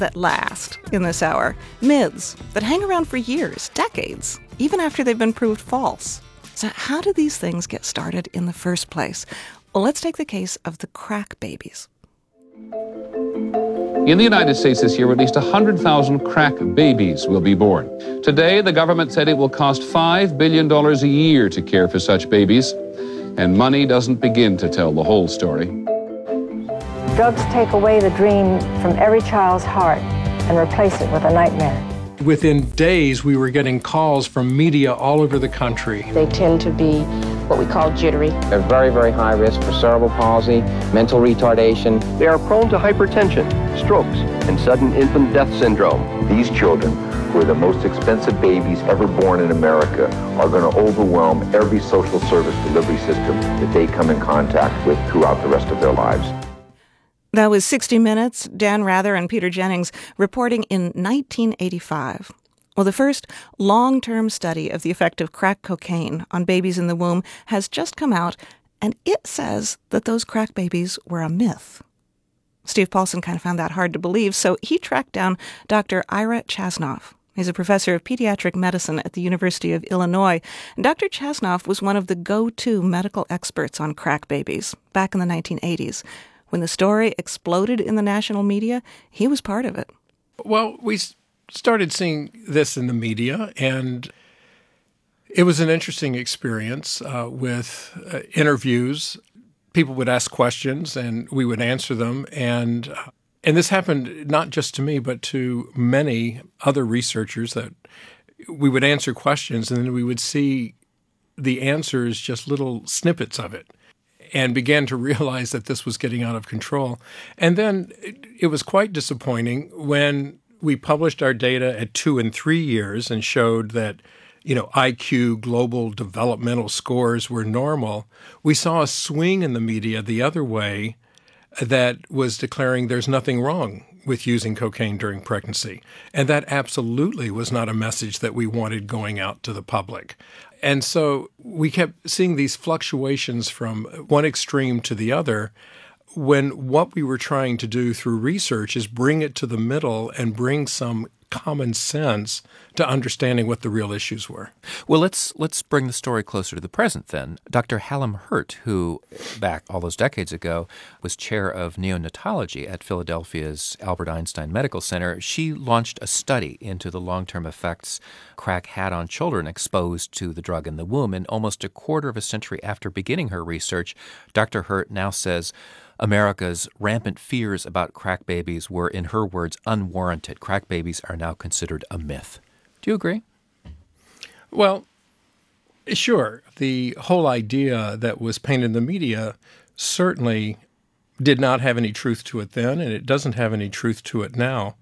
that last in this hour, myths that hang around for years, decades, even after they've been proved false. So how do these things get started in the first place? Well, let's take the case of the crack babies. In the United States this year, at least 100,000 crack babies will be born. Today, the government said it will cost $5 billion a year to care for such babies, and money doesn't begin to tell the whole story. Drugs take away the dream from every child's heart and replace it with a nightmare. Within days, we were getting calls from media all over the country. They tend to be what we call jittery. They're very, very high risk for cerebral palsy, mental retardation. They are prone to hypertension, strokes, and sudden infant death syndrome. These children, who are the most expensive babies ever born in America, are going to overwhelm every social service delivery system that they come in contact with throughout the rest of their lives. That was 60 Minutes, Dan Rather and Peter Jennings reporting in 1985. Well, the first long-term study of the effect of crack cocaine on babies in the womb has just come out, and it says that those crack babies were a myth. Steve Paulson kind of found that hard to believe, so he tracked down Dr. Ira Chasnoff. He's a professor of pediatric medicine at the University of Illinois. And Dr. Chasnoff was one of the go-to medical experts on crack babies back in the 1980s. When the story exploded in the national media, he was part of it. Well, we started seeing this in the media, and it was an interesting experience with interviews. People would ask questions, and we would answer them. And this happened not just to me, but to many other researchers, that we would answer questions, and then we would see the answers, just little snippets of it, and began to realize that this was getting out of control. And then it was quite disappointing when we published our data at 2 and 3 years and showed that, IQ, global developmental scores were normal. We saw a swing in the media the other way that was declaring there's nothing wrong with using cocaine during pregnancy. And that absolutely was not a message that we wanted going out to the public. And so we kept seeing these fluctuations from one extreme to the other, when what we were trying to do through research is bring it to the middle and bring some common sense to understanding what the real issues were. Well, let's bring the story closer to the present then. Dr. Hallam Hurt, who back all those decades ago was chair of neonatology at Philadelphia's Albert Einstein Medical Center, she launched a study into the long-term effects crack had on children exposed to the drug in the womb. And almost a quarter of a century after beginning her research, Dr. Hurt now says America's rampant fears about crack babies were, in her words, unwarranted. Crack babies are now considered a myth. Do you agree? Well, sure. The whole idea that was painted in the media certainly did not have any truth to it then, and it doesn't have any truth to it now.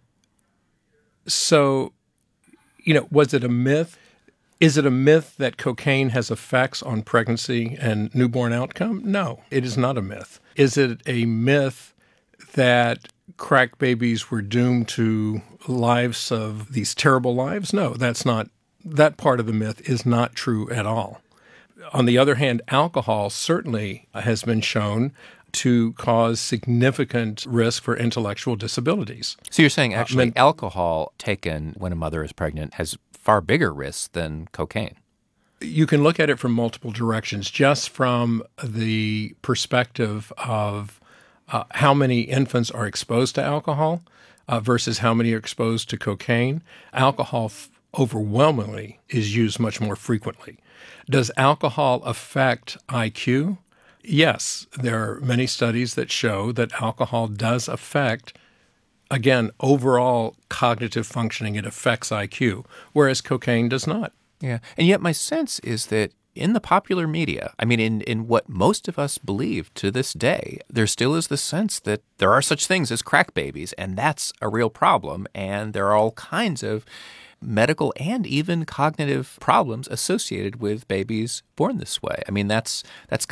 So, was it a myth? Is it a myth that cocaine has effects on pregnancy and newborn outcome? No, it is not a myth. Is it a myth that crack babies were doomed to lives of these terrible lives? No, that's not. That part of the myth is not true at all. On the other hand, alcohol certainly has been shown to cause significant risk for intellectual disabilities. So you're saying actually alcohol taken when a mother is pregnant has far bigger risks than cocaine? You can look at it from multiple directions, just from the perspective of how many infants are exposed to alcohol versus how many are exposed to cocaine. Alcohol overwhelmingly is used much more frequently. Does alcohol affect IQ? Yes, there are many studies that show that alcohol does affect, again, overall cognitive functioning. It affects IQ, whereas cocaine does not. Yeah, and yet my sense is that in the popular media, I mean, in what most of us believe to this day, there still is the sense that there are such things as crack babies, and that's a real problem, and there are all kinds of medical and even cognitive problems associated with babies born this way. I mean, that's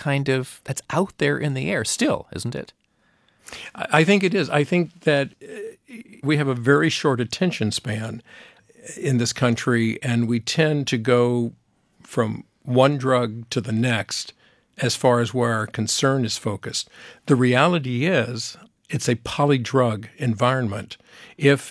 out there in the air still, isn't it? I think it is. I think that we have a very short attention span in this country, and we tend to go from one drug to the next as far as where our concern is focused. The reality is it's a polydrug environment. If